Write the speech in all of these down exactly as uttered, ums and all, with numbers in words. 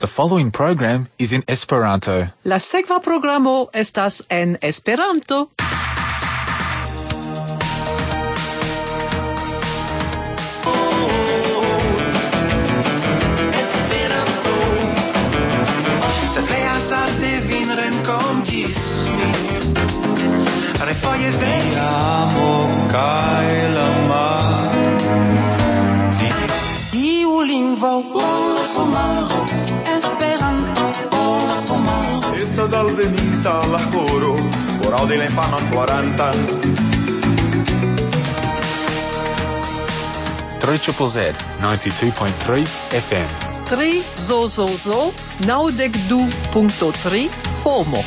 The following program is in Esperanto. La sekva programo estas en Esperanto. Refoje vejamo kaj la mar. Tiu lingvo ora pomaro, Esperanto ora pomaro. Estas alvenita la koro, por aŭdi la infanon plorantan. three Z Z Z ninety-two point three F M. tri zo zo zo naŭdek du punkto tri FOMO.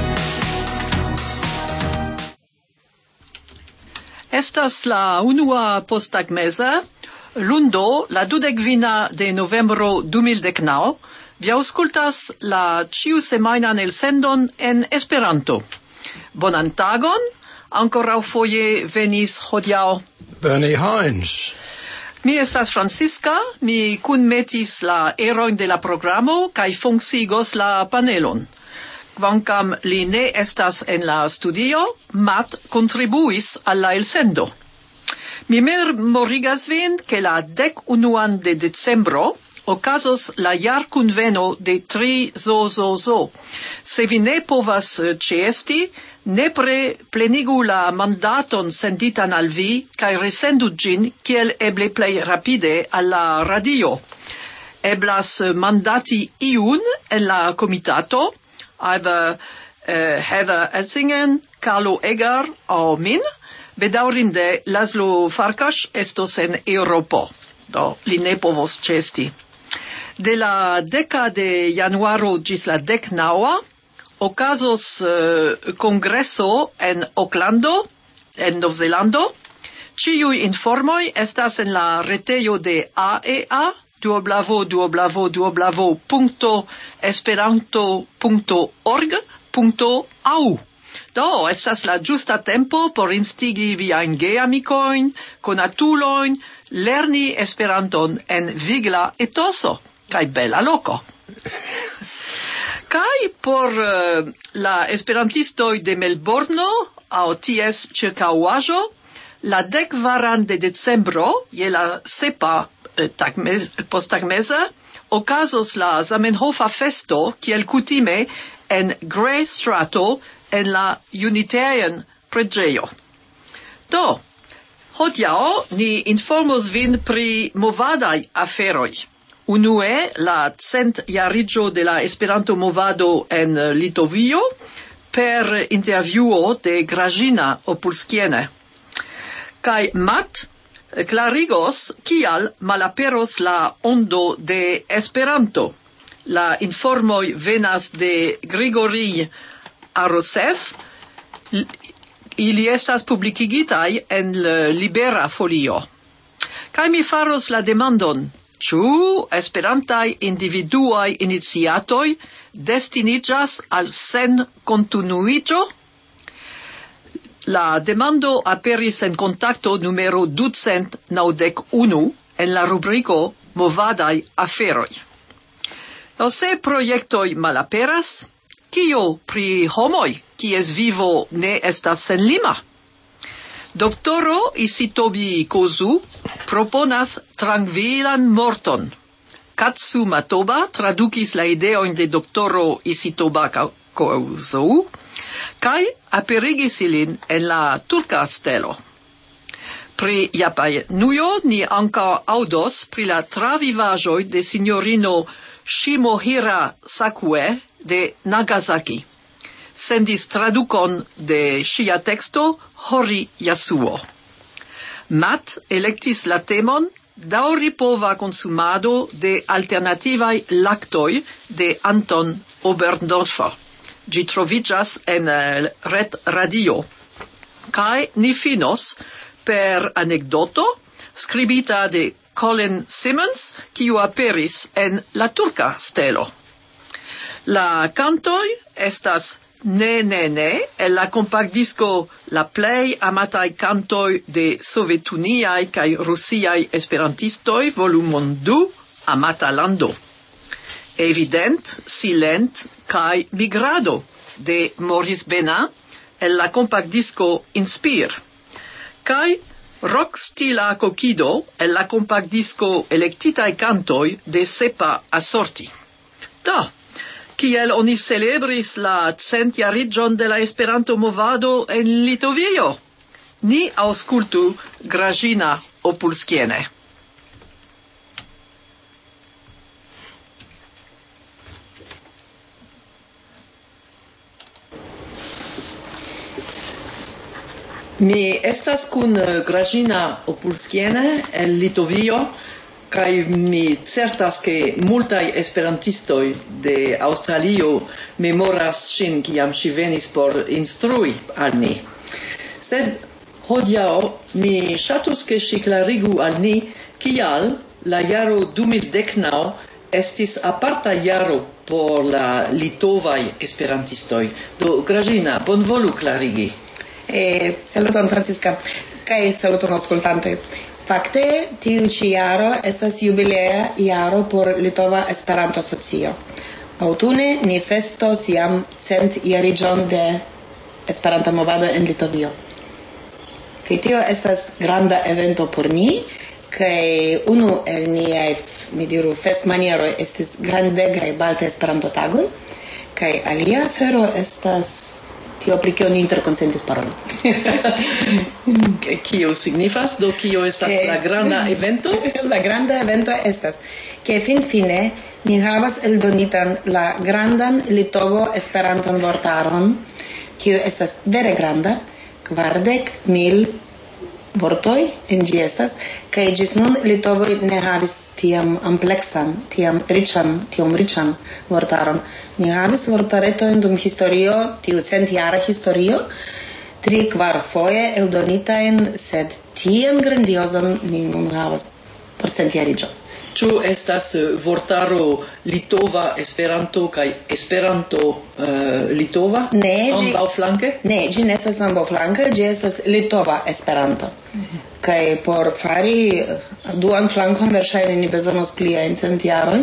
Estas la unua posttagmeza, lundo, la dudekvina de novembro du mil deknaŭ. Vi aŭskultas la ĉiusemajnan elsendon en Esperanto. Bonan tagon, ankoraŭfoje venis hodiaŭ Bernie Hines. Mi estas Francisca, mi kunmetis la erojn de la programo kaj funkciigos la panelon. Kvankam li ne estas en la studio, Matt kontribuis al la elsendo. Mi memorigas vin, ke la dek unuan de decembro okazos la jarkunveno de tri zo zo zo. Se vi ne povas ĉeesti, nepre plenigu la mandaton senditan al vi kaj resendu ĝin kiel eble plej rapide al la radio. Eblas mandati iun en la komitato, either uh, Heather Elsingen, Carlo Egger o min. Bedaŭrinde Laszlo Farkas estos en Eŭropo, do li ne povos ĉeesti. De la deka de januaro ĝis la deknaŭa okazos uh, kongreso en Aucklando, en Novzelando. Ĉiuj informoj estas en la retejo de A E A, duoblavo duoblavo duoblavo punkto esperanto punkto org punkto a u. Do, estas la ĝusta tempo por instigi viajn geamikojn, konatulojn, lerni Esperanton en vigla etoso kaj bela loko. Kaj por uh, la esperantistoj de Melbourno aŭ ties ĉirkaŭaĵo, la dekkvaran de decembro je la sepa Tagmez, posttagmeza, okazos la Zamenhofa festo, kiel kutime, en Grey Strato, en la Unitarian preĝejo. Do, hodiaŭ ni informos vin pri movadaj aferoj. Unue, la centjariĝo de la Esperanto-movado en Litovio, per intervjuo de Grażyna Opulskiene. Kaj Matt clarigos kial malaperos la ondo de Esperanto. La informoj venas de Grigori Arosev. Ili estas publikigitaj en Libera Folio. Kaj mi faros la demandon, ĉu esperantaj individuaj iniciatoj destiniĝas al senkontinuiĝo? La demando aperis en kontakto numero ducent naŭdek unu en la rubriko Movadaj aferoj. Do se projektoj malaperas, kio pri homoj, kies vivo ne estas senlima? Doktoro Isitobi Kozu proponas trankvilan morton. Katsu Matoba tradukis la ideojn de doktoro Isitoba Kozu, kaj aperigis ilin en la turka stelo. Pri Japanujo ni ankaŭ aŭdos pri la travivaĵoj de sinjorino Shimohira Sakue de Nagasaki. Sendis tradukon de ŝia teksto Hori Yasuo. Matt elektis la temon daŭripova konsumado de alternativaj laktoj de Anton Oberndorfer. Ĝi troviĝas en ret radio. Kaj ni finos per anekdoto skribita de Colin Simmons, kiu aperis en la turka stelo. La kantoj estas Ne Ne Ne el la kompaktdisko La plej amataj kantoj de sovetuniaj kaj rusiaj esperantistoj volumon du, Amata lando. evident, silent, kai migrado de Maurice Benin el la compact disco Inspire, kai rock stila coquido el la compact disco Electitai cantoi de Sepa Assorti. Da, kiel oni celebris la centjariĝon de la Esperanto movado en Litovio. Ni aŭskultu Grażyna Opulskiene. Mi estas kun Grażyna Opulskiene el Litovio, kaj mi certas ke multaj esperantistoj de Aŭstralio memoras ŝin kiam ŝi venis por instrui al ni. Sed hodiaŭ mi ŝatus ke ŝi klarigu al ni kial la jaro du mil deknaŭ estis aparta jaro por la litovaj esperantistoj. Do Grażyna, bonvolu klarigi. Eh, saluton Francisca, kaj saluton aŭskultantoj. Fakte, tiu ĉi jaro estas jubilea jaro por Litova Esperanto-Asocio. Aŭtune ni festos jam cent jariĝon de Esperanta movado en Litovio. Kaj tio estas granda evento por ni, kaj unu el niaj, mi diru, festmanieroj estis grandegaj baltaj Esperanto-tagoj, kaj alia afero estas tio pri kio ni interkonsentis paroli. Kio signifas? Do kio estas la granda evento? La granda evento estas ke finfine ni havas eldonitan la grandan litovo Esperantan vortaron, kiu estas vere granda, kvardek mil vortoj en ĝi estas, kaj ĝis nun litovoj ne havis tiam ampleksan, tiam riĉan, tiom riĉan vortaron. Ni havis vortaretojn dum historio, tiu centjara historio, tri kvar foje eldonitajn, sed tian grandiozan ni nun havas por centjariĝo. Ĉu estas vortaro litova Esperanto kaj Esperanto uh, litova? Ne, ĝi ambaŭflanke? Ne, ĝi ne estas ambaŭflanke, ĝi estas litova Esperanto. Kaj por fari duan flankon verŝajne ni bezonos pliajn cent jarojn,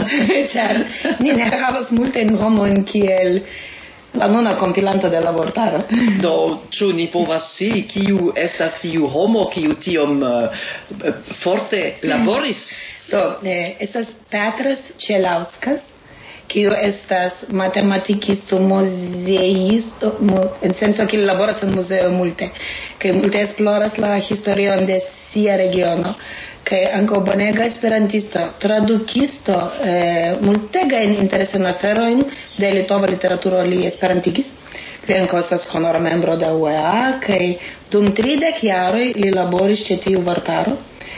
ĉar ni ne havas multajn homojn kiel la nuna kompilanto de la vortaro. Do, ĉu ni povas scii kiu estas tiu homo kiu tiom uh, forte laboris? Do, eh, estas Petras Čelauskas, kiu estas matematikisto, muzeisto, mu, en senso kiu laboras en muzeo multe, kaj multe esploras la historion de sia regiono, kaj ankaŭ bonega esperantisto, tradukisto, eh, multegajn interesajn aferojn de litova literaturo li esperantigis. Li ankaŭ estas honora membro de U E A, kaj dum tridek jaroj li laboris ĉe tiu vortaro,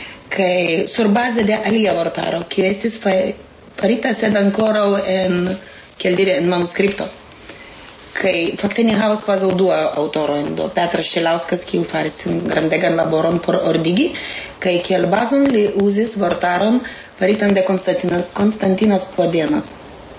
kaj surbaze de alia vortaro, kiu estis farita sed ankoraŭ en, kiel diri, en manuskripto. Kaj fakte ni havas kvazaŭ du aŭtorojn, do Petras Čelauskas, kiu faris grandegan laboron por ordigi, kaj kiel bazon li uzis vortaron faritan de Konstantinas, Konstantinas Podenas.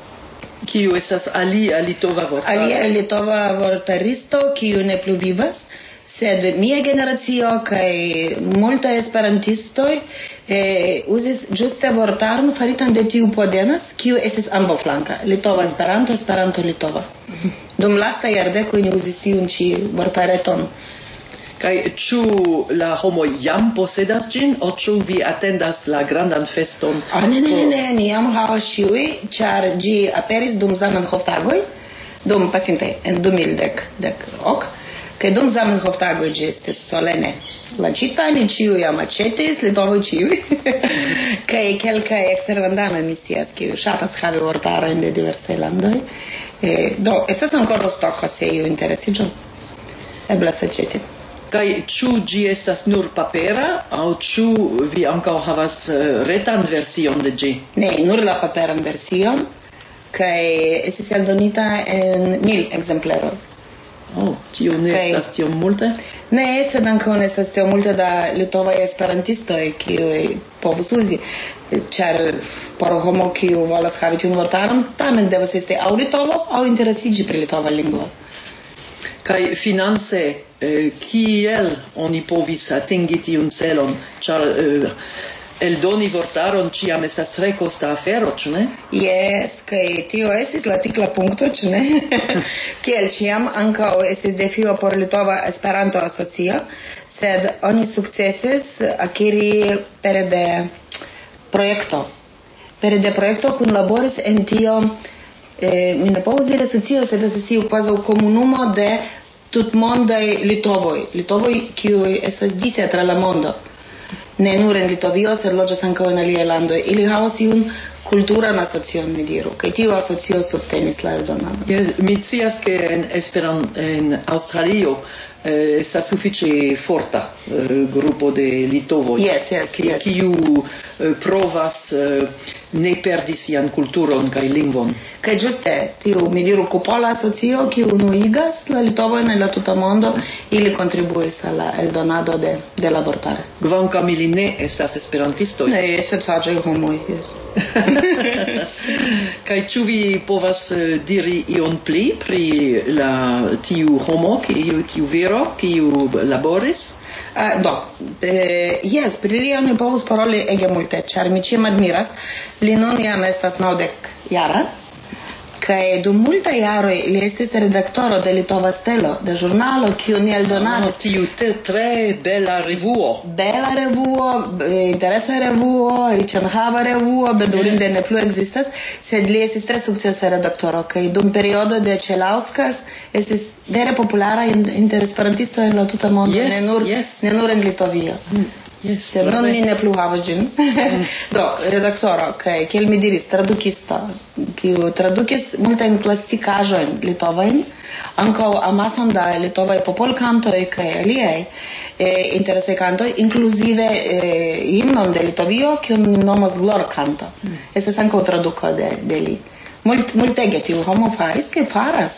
Kiu estas alia litova vortaro? Alia litova vortaristo, kiu ne plu vivas, sed mia generacio kaj multaj esperantistoj eh, uzis ĝuste vortaron faritan de tiu Podenas, kiu estis ambaŭflanka, litova Esperanto, Esperanto litova. Dum lastaj jardekoj ni uzis tiun ĉi vortareton. Kaj ĉu la homoj jam posedas ĝin, aŭ ĉu vi atendas la grandan feston? Ah, ne, ne, ne, ne, ni jam havas ĉiuj, ĉar ĝi aperis dum Zamenhof-tagoj, dum pasintaj en du mil dek ok. Kaj dum Zamenhof-tagoj ĝi estis solene lanĉita, ni ĉiuj jam aĉetis, litovoj ĉiuj. Kaj kelkaj eksterlandanoj mi scias, kiuj ŝatas havi vortarojn de diversaj landoj. Eh, do, estas ankoraŭ stoko, se iu interesiĝos. Eblas aĉeti. Kaj ĉu ĝi estas nur papera, aŭ ĉu vi ankaŭ havas uh, retan version de ĝi? Ne, nur la paperan version, kaj estis eldonita en mil ekzempleroj. Oh, tio ne Kaj- estas tiom multe? Ne, sed ankaŭ ne estas tiom multe da litovaj esperantistoj, kiuj povus uzi, ĉar por homo kiu volas havi tiun vortaron, tamen devas esti aŭ litovo, aŭ interesiĝi pri litova lingvo. Kaj finance, eh, kiel oni povis atingi tiun celon? Ĉar eh, el doni vortaron ciam estas tre costa afero, ĉu ne? Yes, kaj tio estis la tikla punkto, ĉu ne? Kiel ĉiam ankaŭ estis defio por Litova Esperanto-Asocio, sed oni sukcesis akiri pere de projekto. Pere de projekto kunlaboris en tio, eh, mi ne povas diri asocio, sed estas tiu kvazaŭ komunumo de tutmondaj litovoj, litovoj kiuj estas dise tra la mondo. Ne nur en Litovio, sed loĝas ankaŭ en aliaj landoj. Ili havas iun kulturan asocion, mi diru, kaj tiu asocio subtenis la eldonadon. Yes, mi scias ke en Esperan en Aŭstralio eh, estas sufiĉe forta eh, grupo de litovoj. Yes, yes, ki- yes. kiu eh, provas eh, ne perdi sian kulturon kaj lingvon. Kaj ĝuste tiu, mi diru, kupola asocio, kiu unuigas la litovojn en la tuta mondo, ili kontribuis al la eldonado de, de la vortaro. Kvankam ili ne estas esperantistoj. Ne, sed saĝaj homoj, yes. Kaj ĉu vi povas eh, diri ion pli pri la tiu homo, kiu tiu viro, kiu laboris? Uh, do, eh, yes, pri li oni povus paroli ege multe, ĉar mi ĉiam admiras. Li nun jam estas naŭdek jara, kaj dum multaj jaroj li estis redaktoro de Litova Stelo, de ĵurnalo, kiu ni Ah, eldonadis. tiu te, tre bela revuo. Bela revuo, eh, interesa revuo, riĉenhava revuo, bedaŭrinde ne plu ekzistas, sed li estis tre sukcesa redaktoro, kaj dum periodo de Ĉelauskas estis vere populara in- inter esperantistoj en la tuta mondo, Yes, ne nur yes. ne nur en Litovio. Yes, Sed nun prave. ni ne plu havas ĝin. Do, redaktoro, kaj kiel mi diris, tradukisto, kiu tradukis multajn klasikaĵojn litovajn, ankaŭ amason da litovaj popolkantoj kaj aliaj eh, interesaj kantoj, inkluzive eh, himnon de Litovio, kiun ni nomas glorkanto. Estas ankaŭ traduko de, de li. Mult, multege tiu homo faris kaj faras.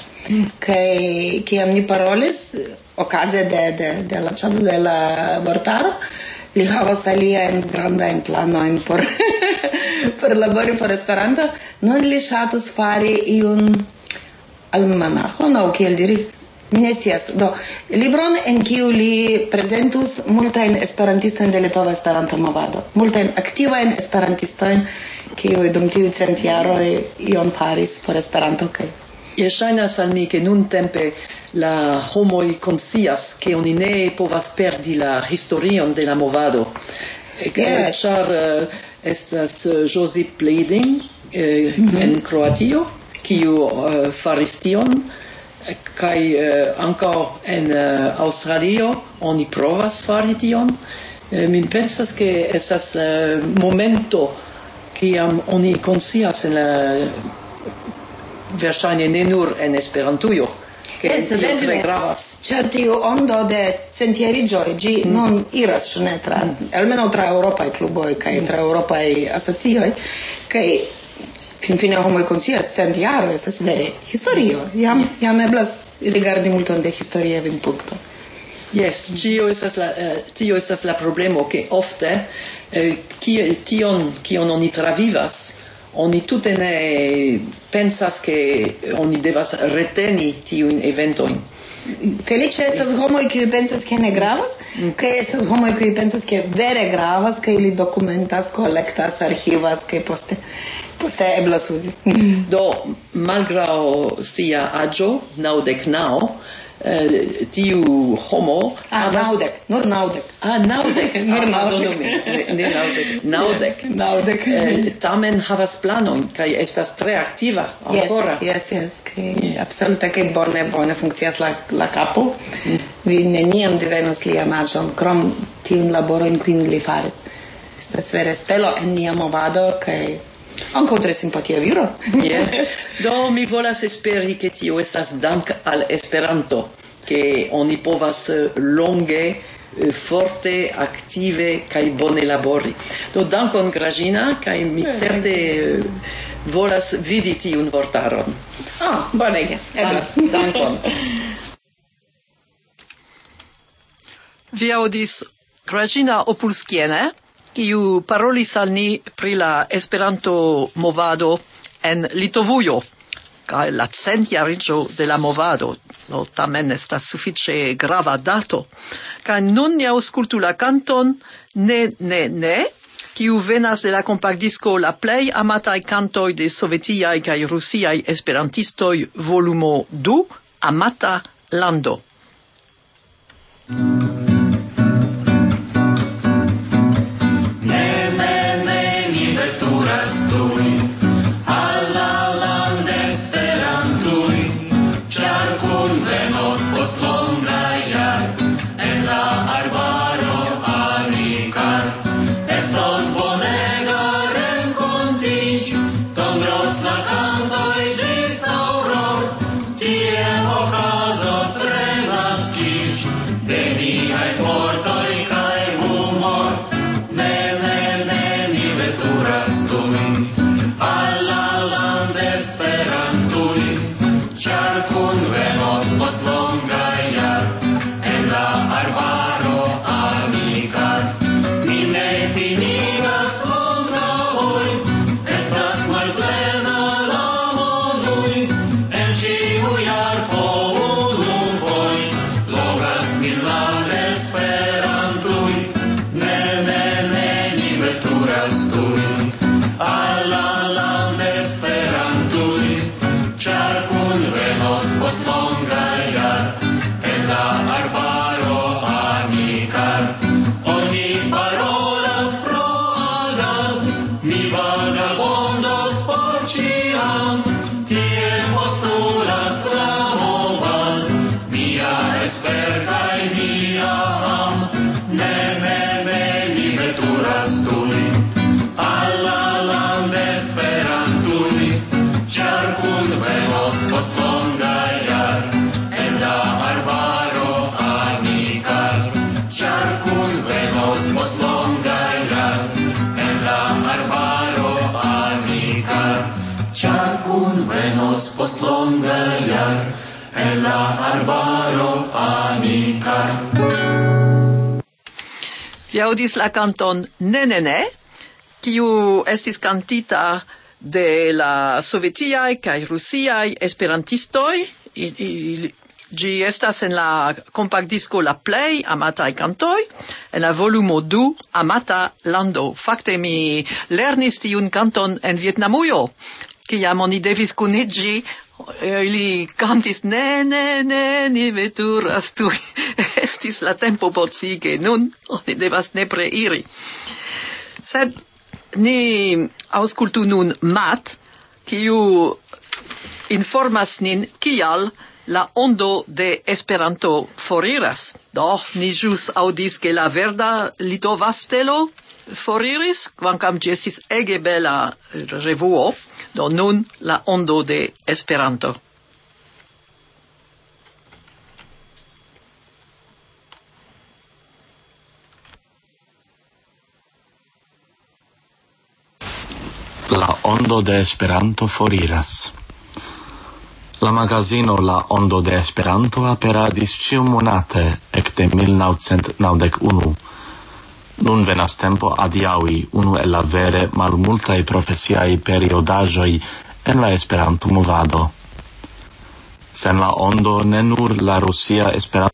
Kaj kiam ni parolis okaze de, de, de la ĉado de la vortaro, li havas aliajn grandajn planojn por por labori por Esperanto. Nun li ŝatus fari iun almanaĥon, aŭ kiel diri, mi ne scias. Do, libron en kiu li prezentus multajn esperantistojn de Litova Esperanto-movado, multajn aktivajn esperantistojn, kiuj dum tiuj cent jaroj ion faris por Esperanto kaj Je ŝajnas al mi ke nuntempe la homoj konscias ke oni ne povas perdi la historion de la movado. Yeah. Ĉar eh, estas eh, Josip Bleding eh, en Kroatio, kiu eh, faris tion, eh, kaj eh, ankaŭ en eh, Aŭstralio oni provas fari tion. Eh, mi pensas ke estas eh, momento kiam oni konscias en la verŝajne ne nur en Esperantujo, ke Yes, tio eble. tre gravas. Ĉar tiu ondo de centjariĝoj ĝi nun iras, ĉu ne, tra almenaŭ tra eŭropaj kluboj kaj tra eŭropaj asocioj, kaj finfine homoj konscias, cent jaroj estas vere historio. Jam, jam eblas rigardi multon de historia vidpunkto. Yes, tio estas la eh, tio estas la problemo, ke ofte eh, kiel tion kion oni travivas, oni tute ne pensas ke oni devas reteni tiujn eventojn. Felice estas homoj kiuj pensas ke ne gravas, kaj estas homoj kiuj pensas ke vere gravas, kaj li dokumentas, kolektas, archivas, kaj poste poste eblas uzi. Do, malgraŭ sia aĝo, naŭdek naŭ, eh, tiu homo Ah, naŭdek, nur naŭdek. Ah, naŭdek. Nur Ah, naŭdek. pardonu min, ne- ne naŭdek, naŭdek. Naŭdek. Eh, tamen havas planojn kaj estas tre aktiva Yes, ancora. yes, yes, que absolute que bone, bone funkcias la, la capo. Vi neniam divenos lian aĝon, krom tiun laborojn kiujn li faris. Estas vere stelo en nia movado, kaj ankaŭ tre simpatia viro. Yeah. Do mi volas esperi ke tio estas dank al Esperanto, ke oni povas eh, longe eh, forte, aktive kaj bone labori. Do dankon Gražina, kaj mi certe eh, volas vidi tiun vortaron. Ah, bonege, eblas. Ah, dankon. Vi audis Gražina Opulskiene, kiu parolis al ni pri la Esperanto movado en Litovujo, kaj la centjariĝo de la movado. No, tamen estas sufiĉe grava dato. Kaj nun ni aŭskultu la kanton Ne, ne, ne, kiu venas de la kompakdisko La plej amataj kantoj de sovetiaj kaj rusiaj esperantistoj volumo du, Amata lando. Vi audis la canton Ne Ne Ne, kiu estis cantita de la sovetiaj kaj rusiaj esperantistoj. Ĝi estas en la kompakdisko La plej amataj kantoj, en la volumo du, Amata lando. Fakte mi lernis tiun kanton en Vietnamujo, kiam oni devis kuniĝi. Ili cantis ne, ne, ne, ni veturas tuj. Estis la tempo por ci, che nun oni devas nepre iri. Sed ni aŭskultu nun Matt, kiu informas nin kial la ondo de Esperanto foriras. Do, ni ĵus aŭdis ke la verda litova stelo foriris, kvankam ĝi estis ege bela revuo. Do nun la ondo de Esperanto. La ondo de Esperanto foriras. La magazino La Ondo de Esperanto aperadis ĉiumonate ekde mil naŭcent naŭdek unu. Nun venas tempo adiaŭi unu el la vere malmultaj profesiaj periodaĵoj en la Esperanto-movado. Sen la ondo ne nur la rusia Esperanto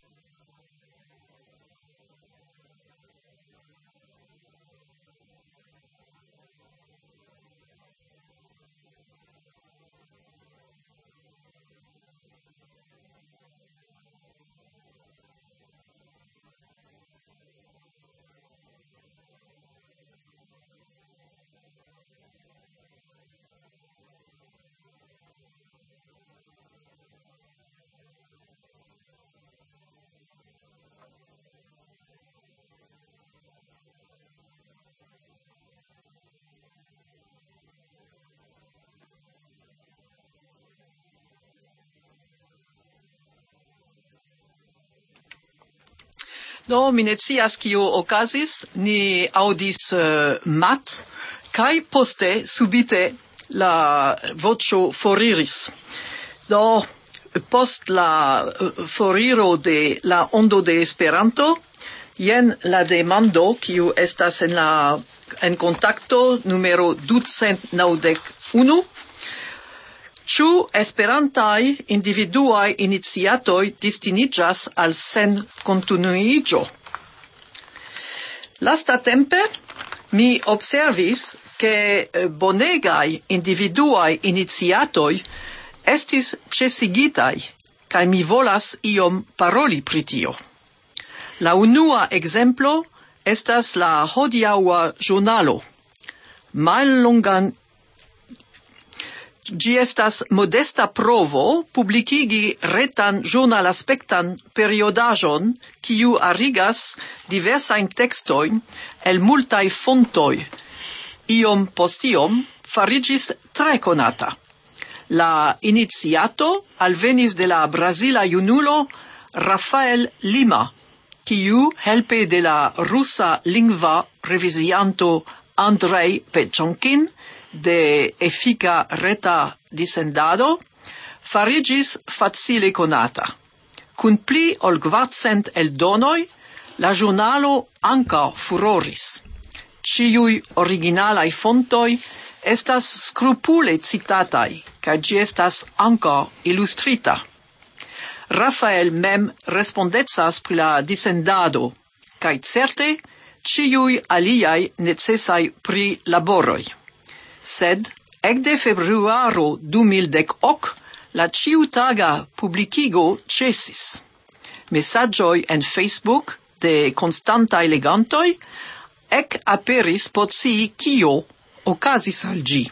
Do, mi ne scias kio okazis, ni audis uh, Matt, kaj poste subite la voĉo foriris. Do, post la uh, foriro de la ondo de Esperanto, jen la demando kiu estas en la en kontakto numero ducent naŭdek unu. Ĉu esperantaj individuaj iniciatoj destiniĝas al sen kontinuiĝo? Lastatempe Mi observis che bonegai individuai iniziatoi estis cesigitai, kai mi volas iom paroli pri tio. La unua exemplo estas la hodiaŭa ĵurnalo. Mallongan Ĝi estas modesta provo publikigi retan ĵurnalaspektan periodaĵon, kiu arigas diversajn tekstojn el multaj fontoj. Iom post iom fariĝis tre konata. La iniciato alvenis de la brazila junulo Rafael Lima, kiu helpe de la rusa lingva revizianto Andrei Pechonkin de efika reta dissendado, farigis facile conata. Cun pli ol kvarcent eldonoi, la ĵurnalo ankaŭ furoris. Ĉiuj originalaj fontoj estas skrupule citataj, kaj ĝi estas ankaŭ ilustrita. Rafael mem respondecas pri la dissendado, kaj certe ĉiuj aliaj necesaj pri laboroj. Sed, ekde februaro du mil dek ok, la ĉiutaga publikigo ĉesis. Mesaĝoj en Facebook de konstantaj legantoj ek aperis por scii kio okazis al ĝi.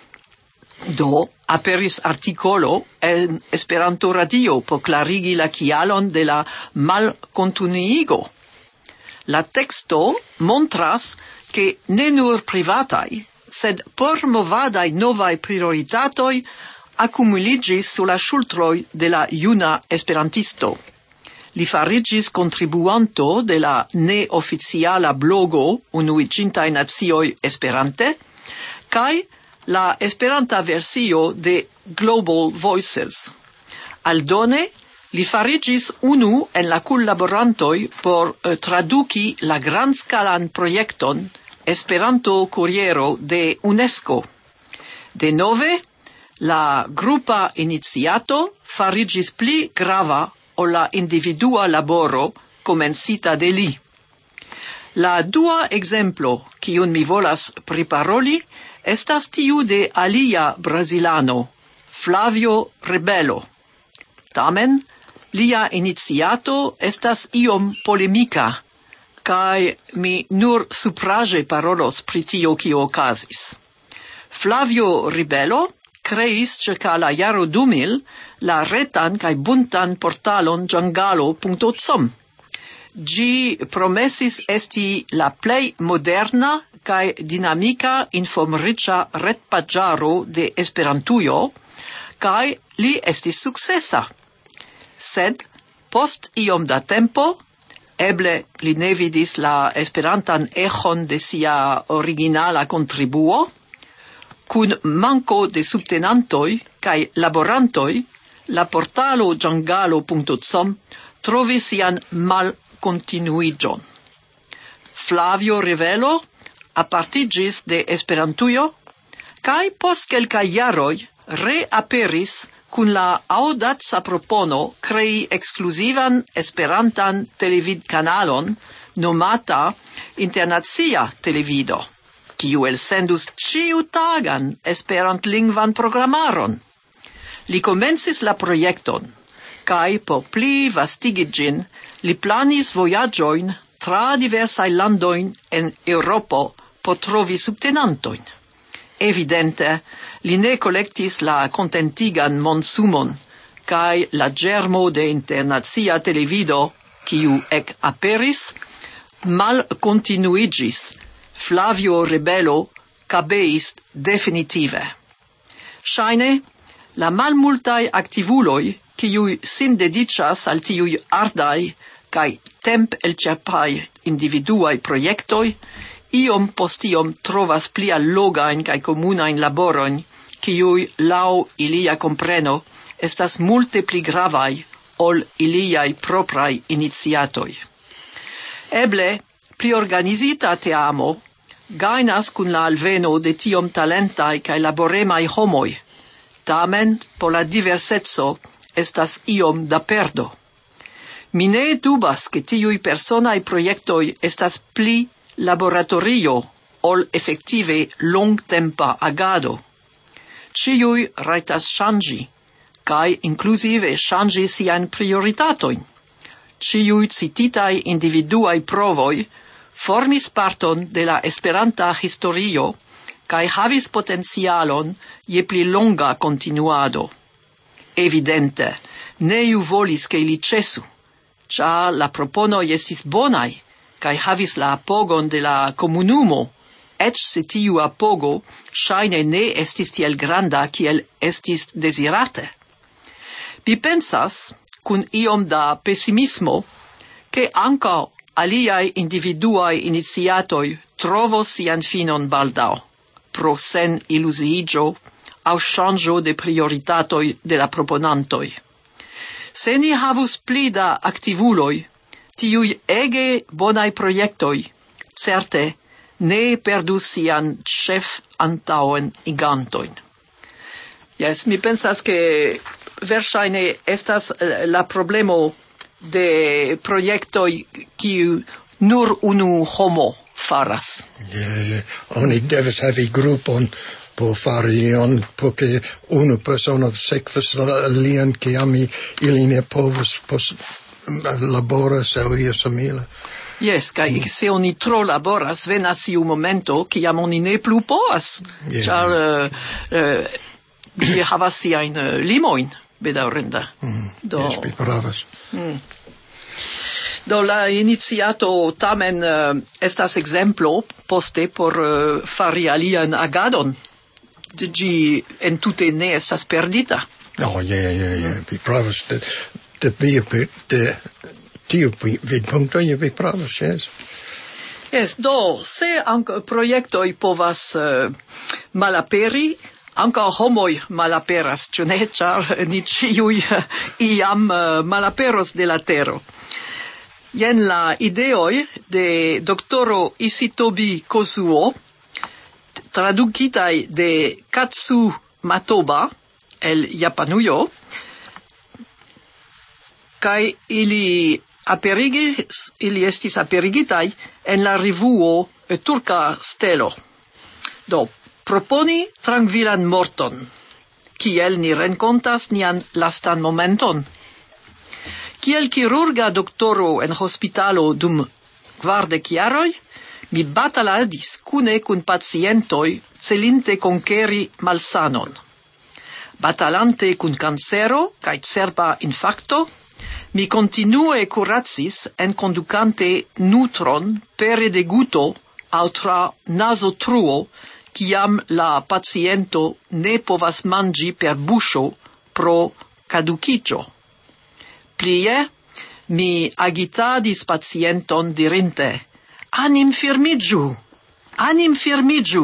Do, aperis artikolo en Esperanto Radio por klarigi la kialon de la malkontuniigo. La teksto montras ke ne nur privataj, sed por movadaj novaj prioritatoj akumuliĝis sur la ŝultroj de la juna esperantisto. Li fariĝis kontribuanto de la neoficiala blogo Unuiĝintaj Nacioj Esperante kaj la esperanta versio de Global Voices. Aldone, li fariĝis unu en la kunlaborantoj por uh, traduki la grandskalan projekton Esperanto Kuriero de UNESCO. De nove, la grupa iniciato fariĝis pli grava ol la individua laboro komencita de li. La dua exemplo, kiun mi volas priparoli, estas tiu de alia brazilano, Flavio Rebelo. Tamen, lia iniciato estas iom polemika, kaj mi nur supraĵe parolos pri tio kio okazis. Flavio Rebelo kreis ĉirkaŭ la jaro du mil la retan kaj buntan portalon ĝangalo punkto com. Ĝi promesis esti la plej moderna kaj dinamika informriĉa retpaĝaro de Esperantujo, kaj li estis sukcesa. Sed post iom da tempo, eble li ne vidis la esperantan eĥon de sia originala kontribuo, kun manko de subtenantoj kaj laborantoj, la portalo ĝangalo punkto com trovis sian malkontinuiĝon. Flavio Rebelo apartiĝis de Esperantujo kaj post kelkaj jaroj reaperis kun la aŭdaca propono krei ekskluzivan esperantan televidkanalon nomata Internacia Televido, kiu elsendus ĉiutagan esperantlingvan programaron. Li komencis la projekton, kaj por pli vastigi ĝin, li planis vojaĝojn tra diversaj landojn en Eŭropo por trovi subtenantojn. Evidente, li ne kolektis la kontentigan monsumon, kaj la ĝermo de Internacia Televido, kiu ek aperis, malkontinuiĝis. Flavio Rebelo kabeis definitive. Ŝajne, la malmultaj aktivuloj, kiuj sin dediĉas al tiuj ardaj kaj temp-elĉerpaj individuaj projektoj, iom post iom trovas pli allogajn kaj komunajn laborojn, kiuj laŭ ilia kompreno estas multe pli gravaj ol iliaj propraj iniciatoj. Eble pli organizita teamo gajnas kun la alveno de tiom talentaj kaj laboremaj homoj, tamen por la diverseco estas iom da perdo. Mi ne dubas ke tiuj personaj projektoj estas pli laboratorio ol effektive longtempa agado. Ciui raitas changi, kai inclusive changi sian prioritatoin. Ciui cititai individuai provoi formis parton de la Esperanta historio kai havis potencialon je pli longa continuado. Evidente, ne iu volis che li cesu, cia la proponoi estis bonai, kai havis la apogon de la comunumo, ec se tiu apogo shaine ne estis tiel granda kiel estis desirate. Mi pensas, cun iom da pessimismo, che anca aliai individuai iniziatoi trovos sian finon baldao, pro sen illusigio au changio de prioritatoi de la proponantoi. Se ni havus pli da activuloi, tiui ege bonai proiectoi, certe ne perdus sian chef antauen igantoin. Yes, mi pensas che versaine estas la problemo de proiectoi kiu nur unu homo faras. Yeah, yeah. Oni devas havi grupon por fari on, porque unu persona sekvas lian kiam ili ne povas pos laboras aŭ io simila. Yes, kai mm. se oni tro laboras, venas iu momento kiam oni ne plu povas, yeah, ĉar yeah. ĝi uh, havas siajn uh, limojn, bedaŭrinde. Mm. Do yes, vi pravas. Mm. Do la iniciato tamen uh, estas exemplo poste por uh, fari alian agadon. Ĝi entute ne estas perdita. Oh, yeah, yeah, yeah. Vi pravas de de via de tiu vidpunkto, ja vi pravas, yes. Yes, do se anche proiectoi povas uh, malaperi, anca homoi malaperas, ĉu ne, ĉar ni ĉiuj iam uh, malaperos de la tero. Jen la ideoj de doktoro Isitobi Kosuo, tradukitaj de Katsu Matoba el Japanujo, kai ili aperigis, ili estis aperigitaj en la revuo Turka Stelo. Do, proponi trankvilan morton, kiel ni renkontas nian lastan momenton. Kiel chirurga doktoro en hospitalo dum kvardek jaroj, mi bataladis kune kun pacientoj celinte konkeri malsanon. Batalante kun kancero kaj cerba infakto, mi continue curacis en conducante nutron pere de guto aŭ tra nazotruo, kiam la paciento ne povas manĝi per buŝo pro cadukiĝo. Plie, mi agitadis pacienton dirinte: "Anim firmiĝu, anim firmiĝu."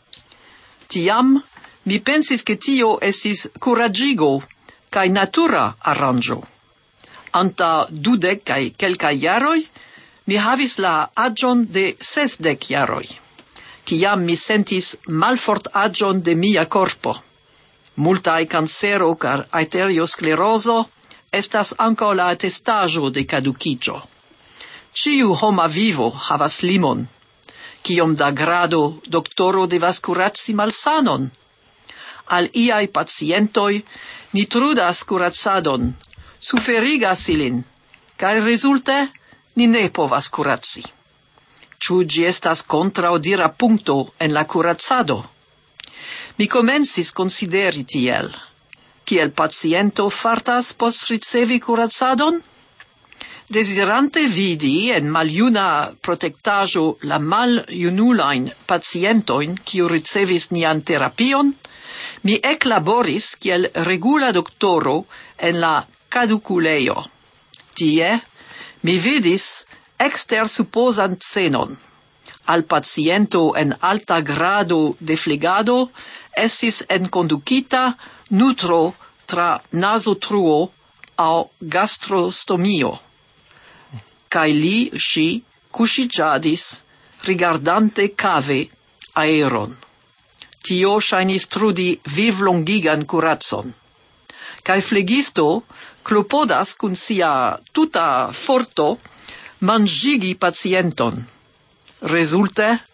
Tiam mi pensis ke tio estis kuraĝigo kaj natura aranĝo. Anta dudek kaj kelkaj jaroj, mi havis la aĝon de sesdek jaroj, kiam mi sentis malfort aĝon de mia korpo. Multaj kancero kaj arteriosklerozo estas ankaŭ la atestaĵo de cadukiĝo. Ĉiu homa vivo havas limon. Kiom da grado doktoro devas kuraci malsanon? Al iaj pacientoj ni trudas kuracadon, suferigas ilin, kaj rezulte ni ne povas kuraci. Ĉu ĝi estas kontraŭdira punkto en la kuracado? Mi komencis konsideri tiel. Kiel paciento fartas post ricevi kuracadon? Desirante vidi en maljuna protektaĵo la maljunulajn pacientojn, kiu ricevis nian terapion, mi eklaboris kiel regula doktoro en la caduculejo. Tie mi vidis ekster supozan scenon. Al paciento en alta grado de flegado estis enkondukita nutro tra nazotruo aŭ gastrostomio. Kaj li, ŝi, kuŝiĝadis, rigardante cave aeron. Tio ŝajnis trudi vivlongigan kuracon. Kaj flegisto klopodas kun sia tuta forto manĝigi pacienton. Rezulte,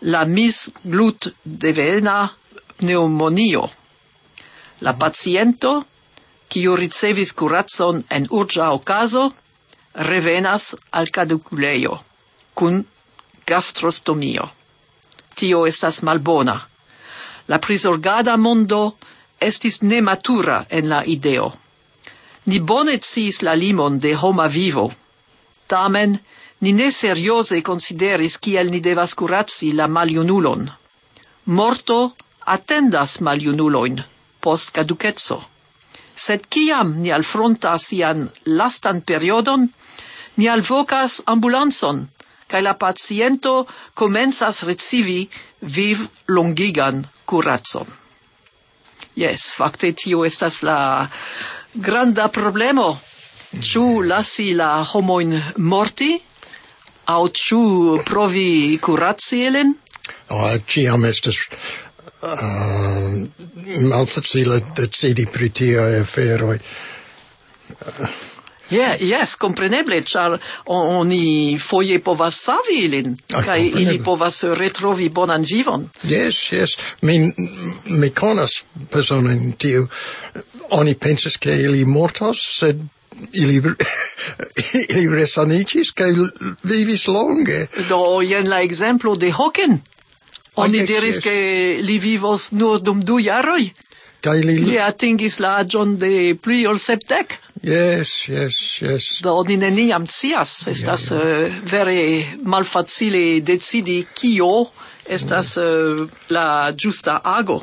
la misglut-devena pneumonio. La paciento, kiu ricevis kuracon en urĝa okazo, revenas al kadukulejo kun gastrostomio. Tio estas malbona. La prizorgada mondo estis nematura en la ideo. Ni bone sciis la limon de homa vivo. Tamen, ni ne serioze consideris kiel ni devas kuraci la maljunulon. Morto attendas maljunuloin post caducezzo. Sed kiam ni alfrontas sian lastan periodon, ni alvocas ambulanson, kaj la paciento comenzas ricevi viv longigan kuracon. Yes, fakte tio estas la granda problemo. Ĉu lasi la homoin morti, aŭ ĉu provi kuraci ilin? Oh, ĉiam estas uh, malfacile decidi pri tiaj aferoj. Uh, Yeah, yes, compreneble, char oni foje povas savi ilin, Ah, kai ili compreneble. povas retrovi bonan vivon. Yes, yes. Mi, mi conas personen tiu. Oni pensas che ili mortos, sed ili, ili resanicis, che vivis longe. Do, jen la exemplo de Hawking. Oni yes, diris yes. che li vivos nur dum du jaroj. Kai li, Li atingis la aĝon de pli ol sepdek. yes, yes, yes. Do, oni neniam scias. Estas eh, vere malfacile decidi kio estas eh, la ĝusta ago.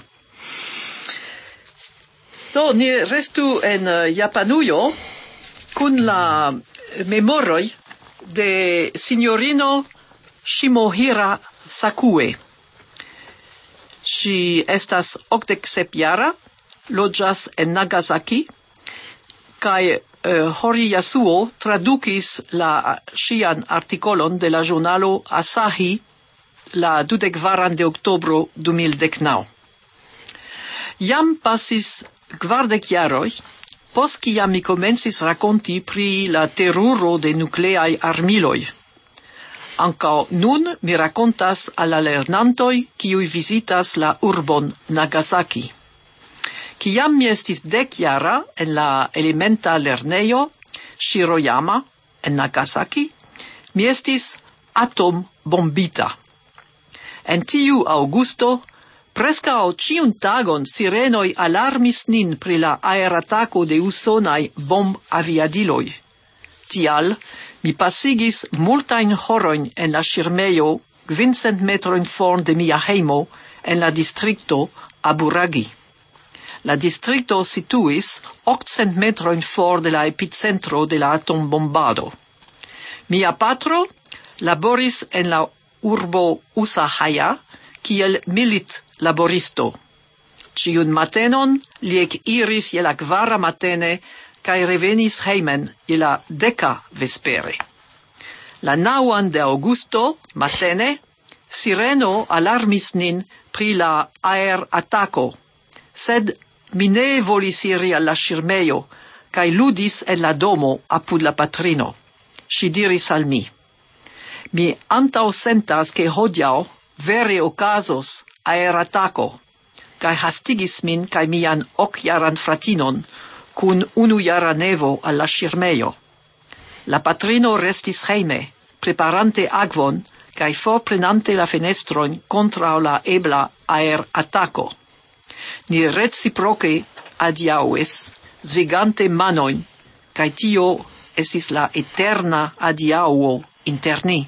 Do, ni restu en uh, Japanujo kun la memoroj de sinjorino Shimohira Sakue. Ŝi estas okdek sep jara, loĝas en Nagasaki, kaj uh, Hori Yasuo tradukis la ŝian artikolon de la ĵurnalo Asahi la dudekvaran de oktobro du mil deknaŭ. Jam pasis kvardek jaroj, post kiam mi komencis rakonti pri la teruro de nukleaj armiloj. Ankaŭ nun mi rakontas al la lernantoj, kiuj vizitas la urbon Nagasaki. Kiam mi estis dek jara en la elementa lernejo Shiroyama en Nagasaki, mi estis atom bombita. En tiu aŭgusto, preskaŭ ĉiun tagon sirenoj alarmis nin pri la aeratako de usonaj bomb-aviadiloj. Tial, mi pasigis multajn horojn en la ŝirmejo kvincent metrojn for de mia hejmo en la distrikto Aburagi. La distrikto situis okcent metrojn for de la epicentro de la atombombado. Mia patro laboris en la urbo Usahaya kiel milit laboristo. Ĉiun matenon li ekiris je la kvara matene kaj revenis hejmen je la deka vespere. La naŭan de aŭgusto matene sireno alarmis nin pri la aeratako, sed mi ne volis iri al la ŝirmejo kaj ludis en la domo apud la patrino. Ŝi diris al mi: Mi antaŭsentas ke hodiaŭ vere okazos aeratako, kaj hastigis min kaj mian okjaran fratinon kun unujara nevo al la ŝirmejo. La patrino restis hejme, preparante akvon kaj forprenante la fenestrojn kontraŭ la ebla aeratako. Ni reciproke adiaŭis, zvigante manojn, kaj tio estis la eterna adiaŭo inter ni.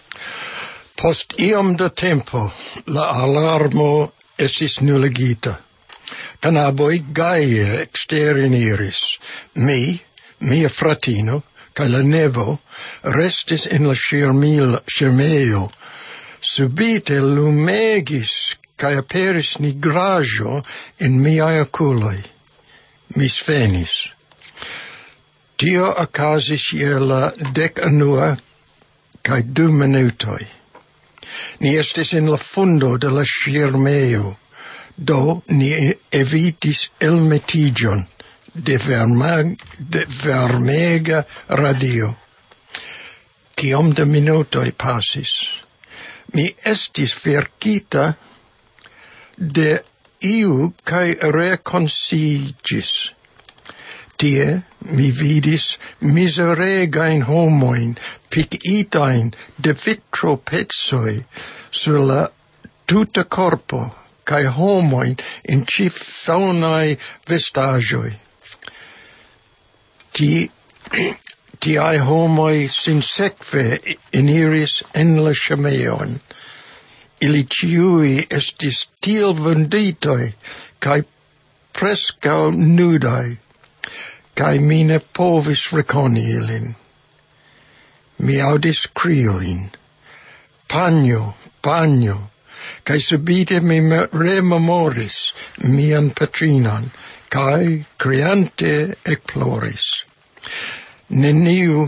Post iom da tempo, la alarmo estis nuligita. Canaboi gaie exteriniris. Mi, mia fratino, ca la nevo, restis in la ŝirmejo. Subite lumegis, ca aperis nigraĵo in miaj okuloj. Mi svenis. Tio okazis je la dekanua kaj du minutoj. Ni estis in la fundo de la ŝirmejo. Do ni evitis elmetiĝon de, verma- de varmega radio. Kiom da minutoj pasis, Mi estis verkita de iu kai reconcigis. Tie mi vidis miseregain homoin picitain de vitro pezoi sur la tuta corpo kai homoin in cifonai vestagioi. Ti Tiai homoi sin sekve eniris en la chameon. Ili ciui estis tiel venditoi, kai prescau nudai, kai mi ne povis reconi ilin. Mi audis crioin. Pagno, pagno, kai subite mi rememoris mian patrinon, kai criante ecploris. Neniu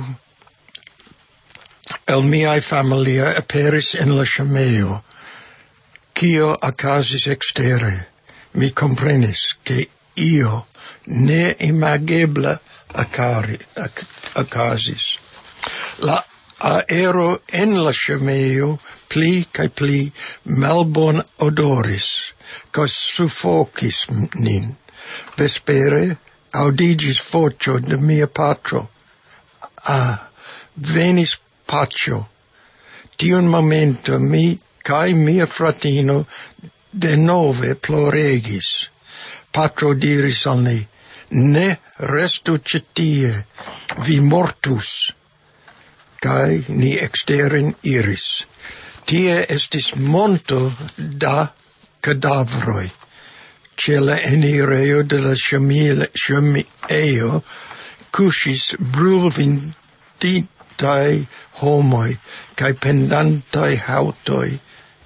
el miai familia aperis in la chameo. Cio acasis extere, mi comprenis che io ne imagebla acari, ac, acasis. La aero en la chameo pli cae pli malbon odoris, cos suffocis nin. Vespere audigis vocio de mia patro. Ah, venis pacio. Tiun momento mi cae mia fratino de nove ploregis. Patro diris al ni, ne restu cetie, vi mortus. Cae ni exteren iris. Tie estis monto da cadavroi. Ce la enireo de la chameo cusis brulvinditai homoi, cae pendantai hautoi,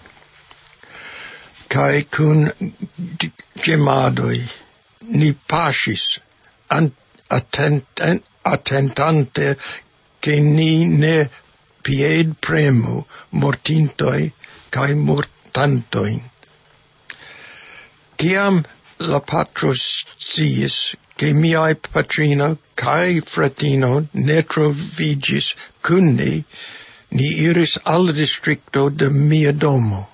cae cun gemadoi, ni pasis, attent, attentante, che ni ne pied premu mortintoi, cae mortantoin. Ciam la patro sciis che miai patrino cae fratino ne trovigis cun ni, ni iris al districto de mia domo.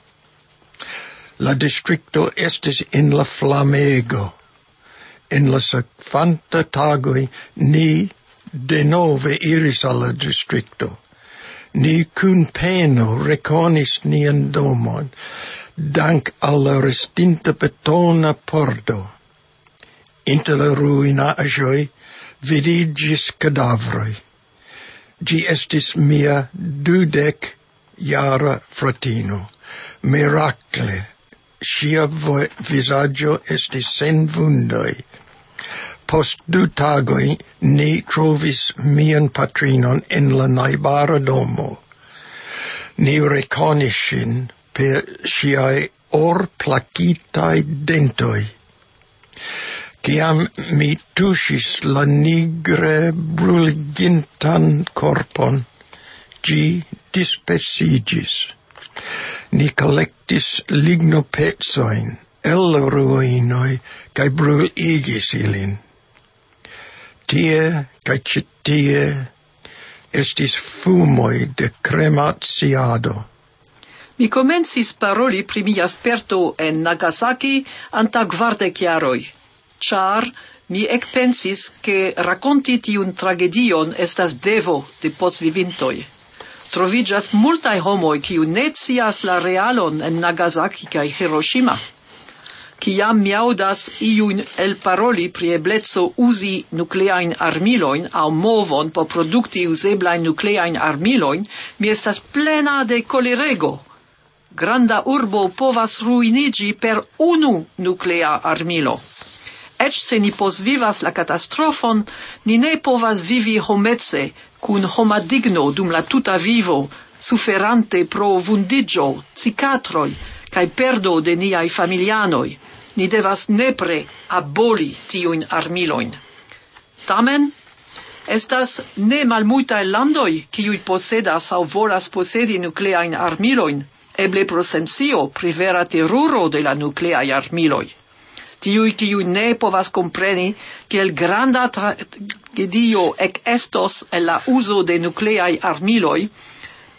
La districto estis in la flamego. In la sekvanta tagoi ni de nove iris al districto. Ni cun peno reconis nian domon, dank alla restinta betona pordo. Inter la ruinaĵoj vidigis cadavroj. Gi estis mia dudek jara fratino. Mirakle, ŝia vizaĝo estis sen vundoj. Post du tagoj ni trovis mian patrinon en la najbara domo. Ni rekonis ŝin per ŝiaj orplakitaj dentoj. Ciam mi tuŝis la nigre bruligintan korpon, gi dispesigis. Ni collectis lignopezojn el la ruinoj kaj bruligis ilin. Tie kaj ĉi tie estis fumoj de cremaciado. Mi komencis paroli pri mia sperto en Nagasaki antaŭ kvardek jaroj. Char mi ekpensis che rakonti tiun tragedion estas devo de postvivintoj. Troviĝas multaj homoj kiu ne scias la realon en Nagasaki kaj Hiroshima. Kiam mi aŭdas iujn elparoli pri ebleco uzi nukleajn armilojn aŭ movon por produkti uzeblajn nukleajn armilojn, mi estas plena de kolerego. Granda urbo povas ruiniĝi per unu nuklea armilo. Ec se ni posvivas la katastrofon, ni ne povas vivi homece, cun homa digno dum la tuta vivo, suferante pro vundiĝo, cicatroj, kaj perdo de niaj familianoj. Ni devas nepre aboli tiujn armilojn. Tamen, estas ne malmultaj landoj, kiuj posedas aŭ volas posedi nukleajn armilojn, eble pro sensio pri vera teruro de la nukleaj armiloj. Tiui kiu ne povas compreni kiel granda tragedio ec estos en la uso de nukleaj armiloj,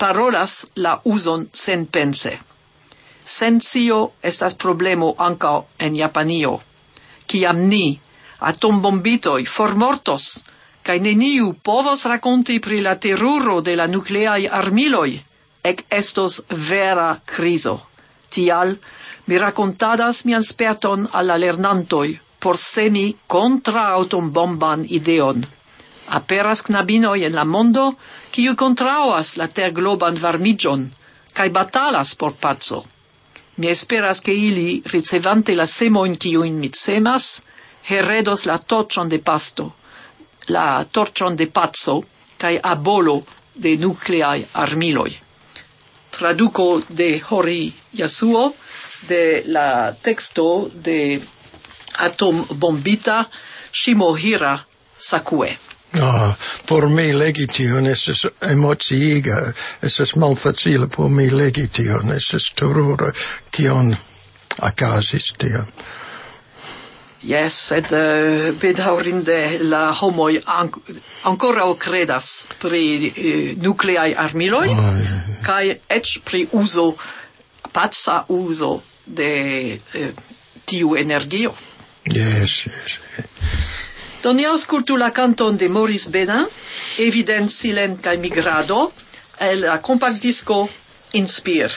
parolas la uzon senpense. Sensio estas problemo ankaŭ en Japanio. Kiam ni, atombombitoj, formortos, kaj neniu povos rakonti pri la teruro de la nukleaj armiloj, ek estos vera krizo. Tial, mi rakontadas mian sperton al la lernantoj por semi kontra atombomban ideon. Aperas knabinoj en la mondo, kiu kontraŭas la tergloban varmiĝon kaj batalas por paco. Mi esperas ke ili, ricevante la semojn kiujn mi semas, heredos la torĉon de pasto, la torĉon de paco kaj abolo de nukleaj armiloj. Traduco de Hori Yasuo de la texto de atombombita Shimohira Sakue. Ah, por mi legition es emociiga, es malfacile por mi legition, es terrore kion okazis tiam. Yes, sed uh, bedaŭrinde la homoj an- ankoraŭ kredas pri uh, nukleaj armiloj Oh, yeah. kaj eĉ pri uzo, paca uzo de uh, tiu energio. Yes, yes. Do ni aŭskultu la kanton de Maurice Benin, Evident Silent kaj Migrado, el la kompaktdisko Inspire.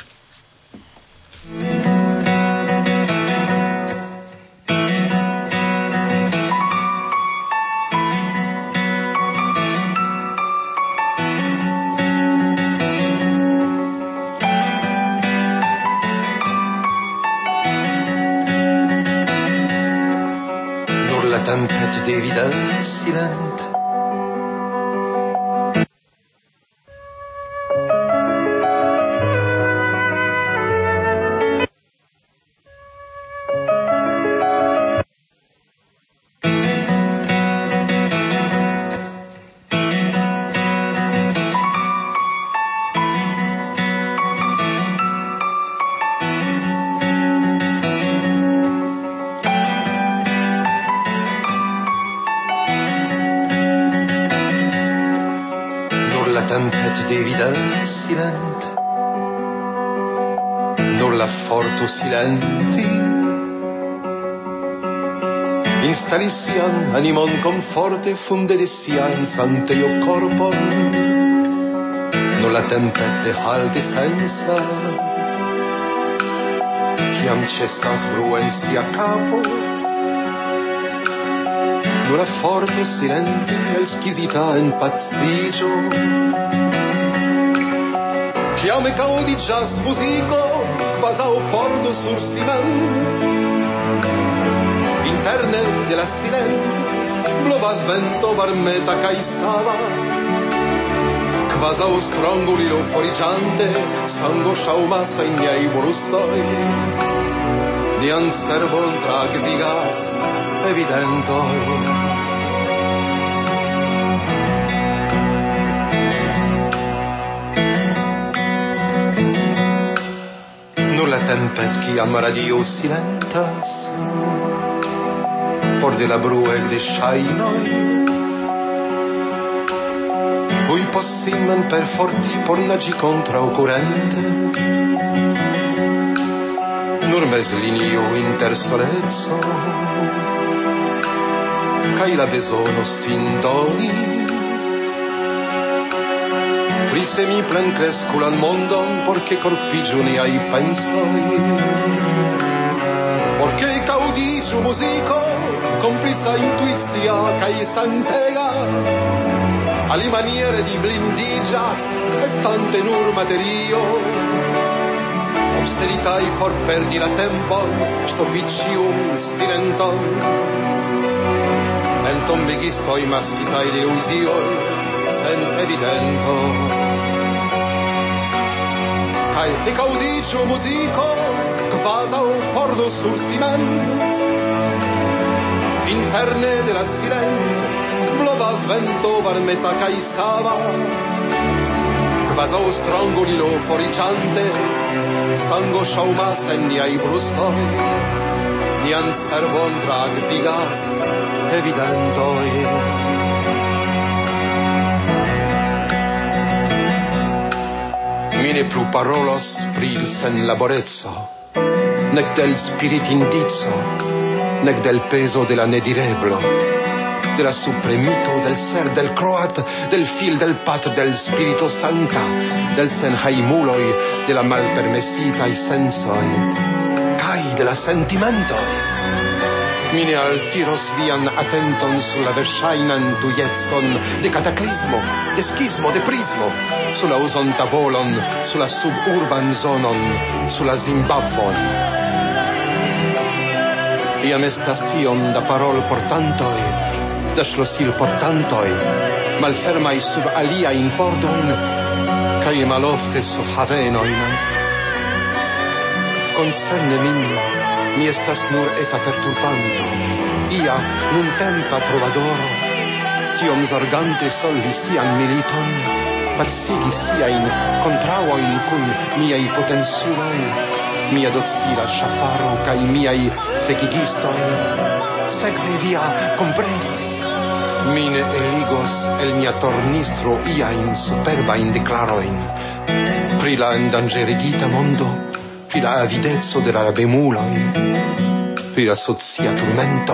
Tempête d'évidence silente. Tempête d'évidence silente, nur la forto silenti, instali sian animon conforte funde de sian sante io corpon, nur la tempête halte senza, chiam cessas bruen sia capo, nur la forto silenti el squisita en pazzigio, chiam e caudigas musico, quasau porto sur ciment, interne de la silente, blovas vento varmeta caisava, quasau strongulilo forigiante, sango šaumasa in niai brustoi, nian servon tragvigas evidentoi. La tempête qui am radio silentas, por de la brueg de ŝajnoj, uj possimen per forti por naĝi kontraŭkurente, nur mezlinio inter soleco kaj la bezono sin doni. Prise mi plen cresculan mondon, porque corpigiu niai pensoi. Porque caudigiu musico, complica intuizia cae santega, ali maniere di blindigas, estante nur materio. Obseritai for perdi la tempon, stopicium silenton. Entombigistoi maschitai illusioi, sen evidento. Kai e caudicio musico, quasau pordo sur ciment, interne de la silente, blovas vento varmeta caisava, quasau strongolilo forigiante, sango šaumas en niai brustoi, nian servon tragvigas evidentoi. plu parolos pri il sen laborezzo, nec del spirit indizo, nec del peso de la nedireblo, de la supremito del ser del croat, del fil del patr del spirito santa, del sen haimuloi, de la malpermesitai sensoi, cae de la sentimentoi. Mine altiros vian attenton sulla verŝajnan tujetson de cataclismo, de schismo, de prismo, sulla usonta volon, sulla suburban zonon, sulla Zimbabvon. Iam estas tiom da parol portantoi, da ŝlosil portantoi, malfermai sub aliajn pordojn, kaj malofte sur havenoin. Concerne min, mi estas nur eta perturbanto, ia nuntempa trovadoro, tiom zorgante solvi sian militon, pacigi siain kontraŭojn kun miaj potensuloj, mia docila ŝafaro kaj miaj fekigistoj. Sekve via komprenis. Mi ne eligos el mia tornistro iajn superbajn deklarojn pri la endanĝerigita mondo, pri la avidezzo de la rabemuloj, pri la socia turmento.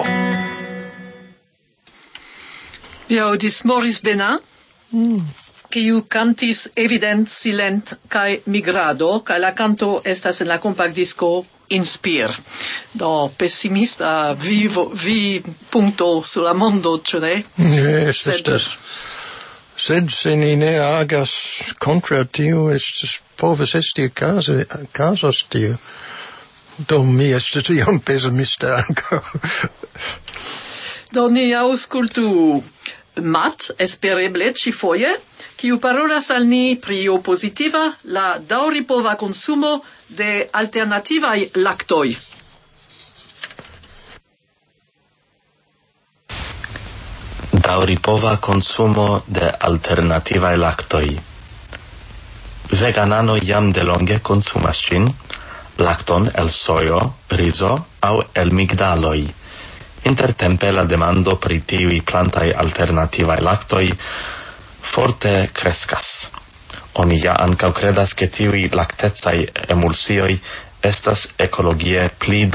Vi audis Maurice Benin, kiu cantis Evident, Silent kaj Migrado, kaj la canto estas en la compactdisco Inspire. Do pessimista vivo, vi punto sulla mondo, ĉu ne? Yes, estas. Sed se ni ne agas contra tio, estes povas esti caso, casos tio. Do mi estes iom pessimista ankaŭ. Do ni aŭskultu Matt, espereble ĉifoje, kiu parolas al ni pri io pozitiva, la daŭripova konsumo de alternativaj laktoj. Daŭripova konsumo de alternativaj laktoj. Veganano jam delonge konsumas ĝin, lakton el sojo, rizo aŭ el migdaloj. Intertempe la demando pri tiuj plantaj alternativaj laktoj forte kreskas. Oni ja ankaŭ kredas, ke tiuj laktecaj emulsioj estas ekologie pli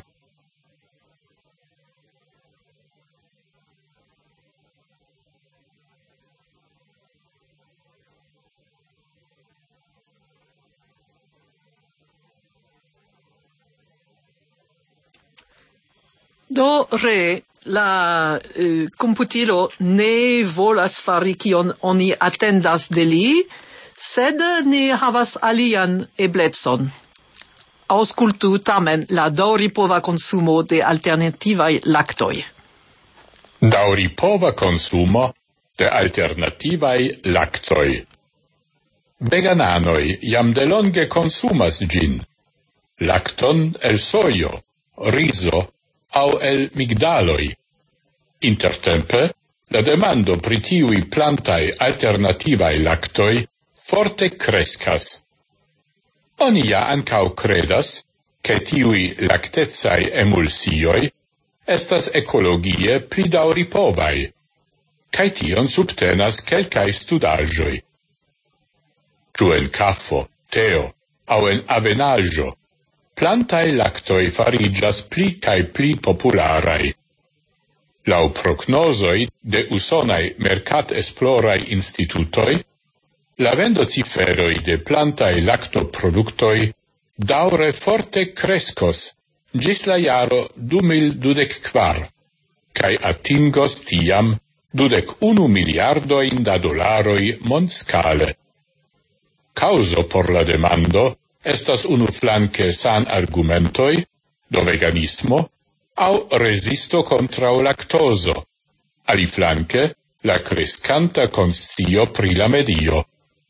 Do re la eh, computilo ne volas fari kion oni attendas de li, sed ne havas alian eblecon. Aŭskultu tamen la daŭripova konsumo de alternativaj laktoj. Daŭripova konsumo de alternativaj laktoj. Vegananoj jam delonge konsumas ĝin. Lakton el sojo, rizo aŭ el migdaloj. Intertempe, la demando pri tiuj plantaj alternativaj laktoj forte kreskas. Oni ja ankaŭ kredas, ke tiuj laktecaj emulsioj estas ekologie pli daŭripovaj, kaj tion subtenas kelkaj studaĵoj. Ĉu en kafo, teo aŭ en avenaĵo, plantaj laktoj fariĝas pli kaj pli popularaj. Laŭ prognozoj de usonaj merkat-esploraj institutoj, la vendociferoj de plantaj laktoproduktoj daŭre forte kreskos ĝis la jaro du mil dudek kvar, kaj atingos tiam dudek unu miliardojn da dolaroj mondskale. Causo por la demando estas unuflanke san argumentoj do veganismo aŭ resisto kontraŭ laktozo, aliflanke la kreskanta konscio pri la medio.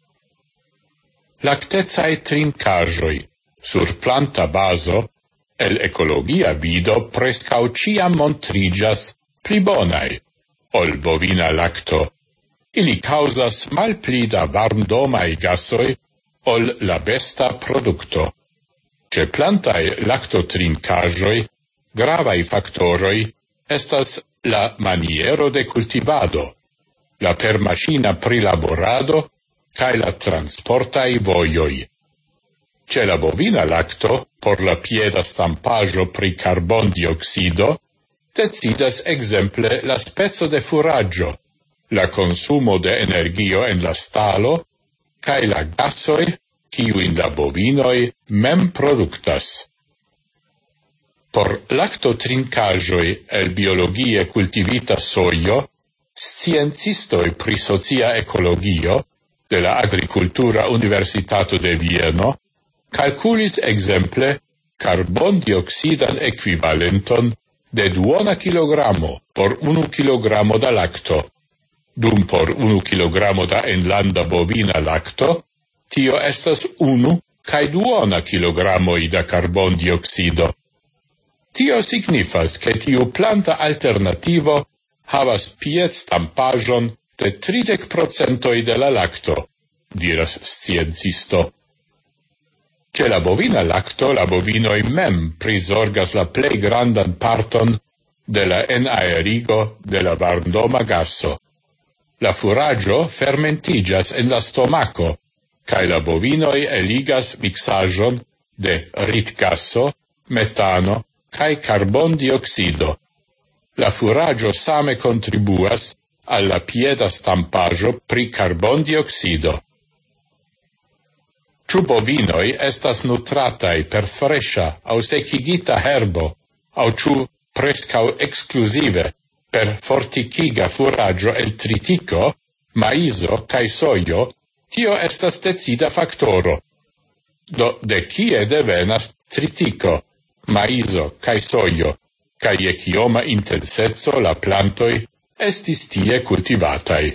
Laktecaj trinkaĵoj sur planta bazo el ekologia vido preskaŭ ĉiam montriĝas pli bonaj ol bovina lakto. Ili causas malpli da varmdomaj gasoj ol la besta produkto. Ĉe plantaj laktotrinkaĵoj gravaj faktoroj estas la maniero de kultivado, la permaŝina prilaborado kaj la transportaj vojoj. Ce la bovina lacto, por la pieda stampaggio pri carbon dioxido, decidas exemple la spezzo de furaggio, la consumo de energio en la stalo, cae la gasoi, kiu in la bovinoi mem productas. Por lacto trincajoi el biologie cultivita soio, sciencistoi pri socia ecologio de la Agricultura Universitato de Vieno calculis exemple carbon dioxidan equivalenton de duona kilogramo por unu kilogramo da lacto. Dum por unu kilogramo da enlanda bovina lacto, tio estas unu cae duona kilogramoi da carbon dioxido. Tio signifas che tiu planta alternativo havas pied stampajon de tridec procentoi de la lacto, diras sciencisto. Ce la bovina lacto, la bovinoi mem prisorgas la plei grandan parton de la enaerigo de la varmdoma gaso. La furaggio fermentigas en la stomaco, cae la bovinoi eligas mixajon de ritgaso, metano, cae carbon dioxido. La furaggio same contribuas alla pieda stampaggio pri carbon dioxido. Ciu bovinoi estas nutratai per fresha au secigita herbo, au ciu prescau exclusive per forticiga furaggio el tritico, maizo cae soio, tio estas decida factoro. Do de kie devenas tritico, maizo cae soio, cae ecioma intensetso la plantoi estis tie cultivatai.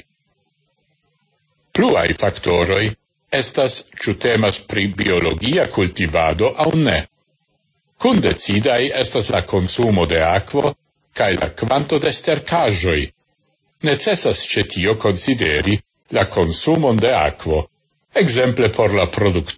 Pluai factoroi estas ciu temas pri biologia cultivado au ne. Cun decidai estas la consumo de aquo cae la quanto de stercajoi. Necessas cetio consideri la consumon de aquo, exemple por la product.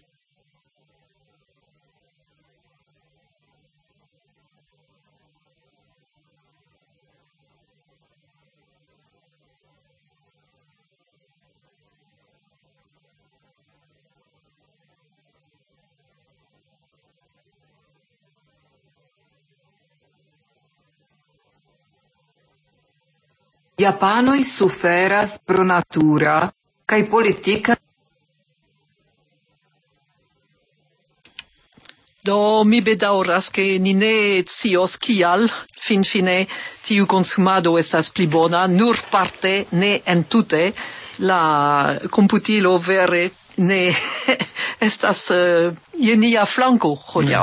Japanoi suferas pro natura kaj politika. Do mi bedauras che ni ne scios kial fin fine tiu consumado estas pli bona, nur parte, ne entute, la computilo vere ne estas uh, je nia flanco hodiaŭ.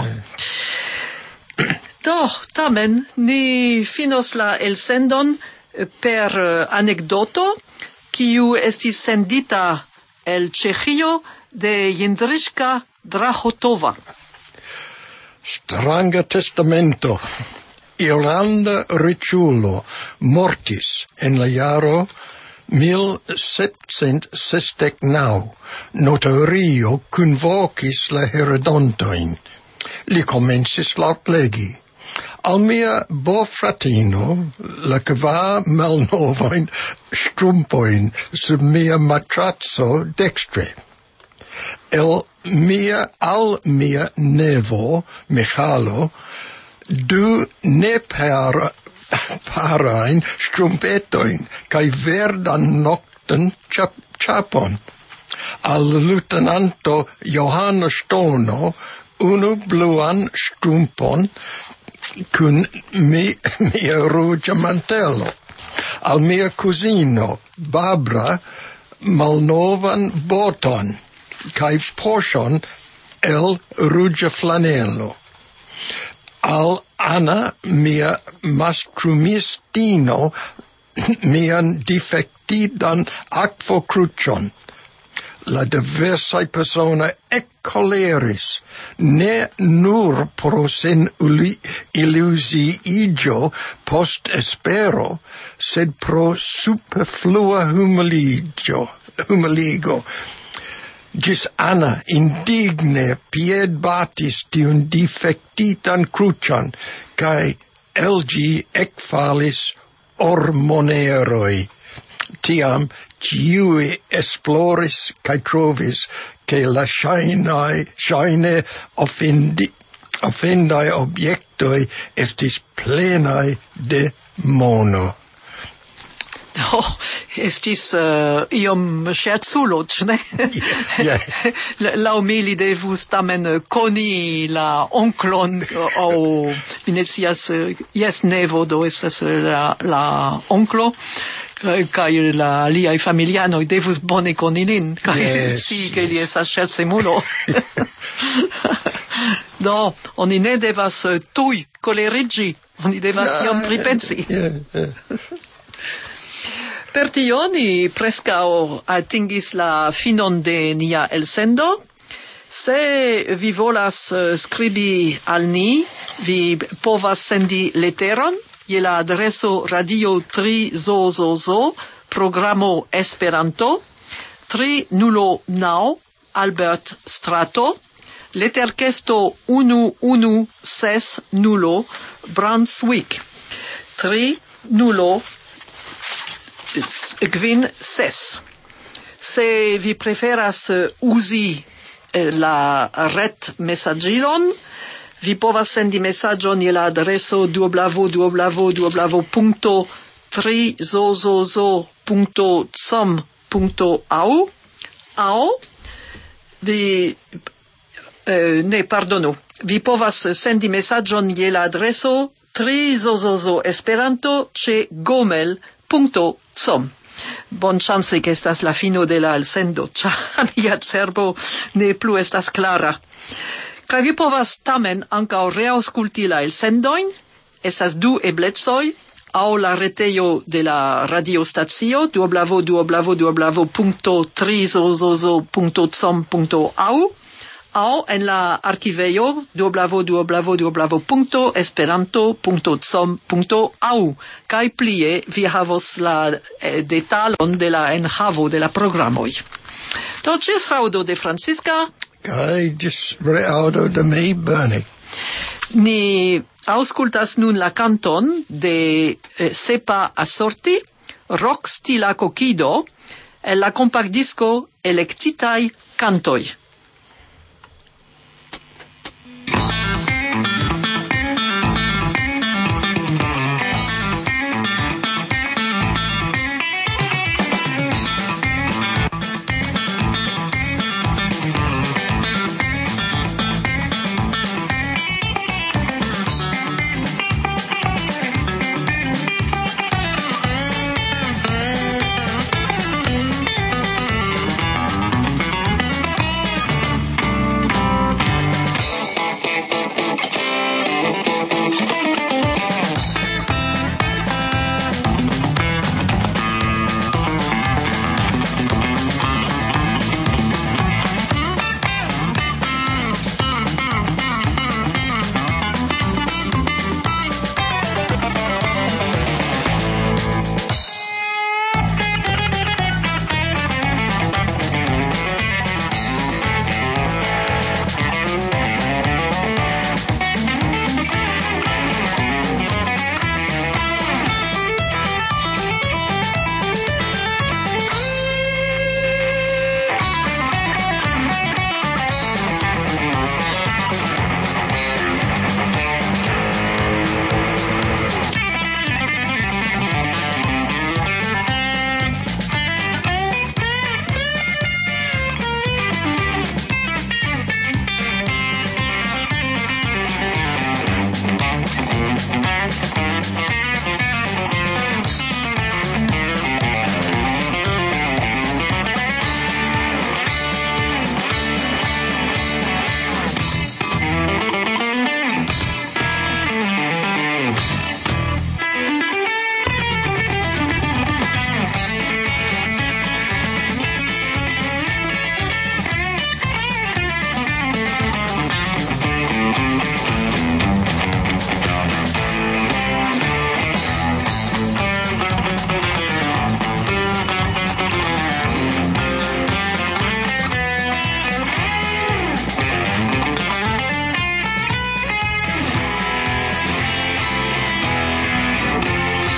Do, tamen, ni finos la elsendon per uh, anekdoto, kiu estis sendita el Ĉeĥio de Jindřiška Drahotova. Stranga testamento. Irlanda riĉulo mortis en la jaro mil sepcent sesdek naŭ. Notario kunvokis la heredontojn. Li komencis laŭtlegi. Al mia bofratino la kvar malnovajn ŝtrumpojn sub mia matraco dekstre. El mia al mia nevo Michalo du nepara parain strumpetojn kaj verdan noktan chap chapon. Al lieutenanto Johano Stono unu bluan strumpon kun mi mia ruĝa mantelo. Al mia cusino Barbara malnovan boton kaj poŝon el ruĝa flanelo. Al Anna mia mastrumistino mian difektidan akvokruĉon. La diversaj personoj ekkoleris, ne nur pro sen illuziiĝo post espero, sed pro superflua humiligo. humiligo. Gis Anna indigne piedbatis tiun difektitan kruĉon, kaj el ĝi ekfalis ormoneroj. tiam ciui esploris cae trovis che la shainai, shaine offendi, offendai obiectoi estis plenai de mono. Oh, estis uh, iom scherzulo, ne? Yeah. Lau mi li devus tamen coni la onklon, o mi ne scias, jes nevo do estas la, la onklo, kai la liai familianoi devus bone coni lin, kai yes. si che li estas scherzemulo. Do, oni ne devas tui colerigi, oni devas no, iom pripensi. Yeah, yeah. Per tio ni prescao atingis la finon de nia elsendo. Se vi volas scribi al ni, vi povas sendi letteron je la adreso Radio tri zo zo zo, programo Esperanto, tri nulo nau Albert Strato, letterkesto unu unu ses nulo Brunswick, tri nulo Gwin ses. Se vi preferas uzi la ret messagilon, vi povas sendi messagion je la adreso www www punto tri zo zo zo punto com punto au au vi eh, ne pardonu vi povas sendi messagion je la adreso tri zo zo zo esperanto ce gmail punto com. Bon chance che estas la fino de la elsendo, cia mia cerbo ne plu estas clara. Ca vi povas tamen ancao reausculti la elsendoin, estas du eblezoi, au la retejo de la radiostacio www www punto tri zo zo zo punto com punto au, au en la archivejo www www punto esperanto punto com punto au, kai plie vi havos la eh, detalon de la enhavo de la programoi. Do gis raudo de Francisca, kai gis reaudo de me, Bernie. Ni auscultas nun la canton de eh, Sepa Assorti, rock stila coquido, el la compact disco Electitai Cantoi.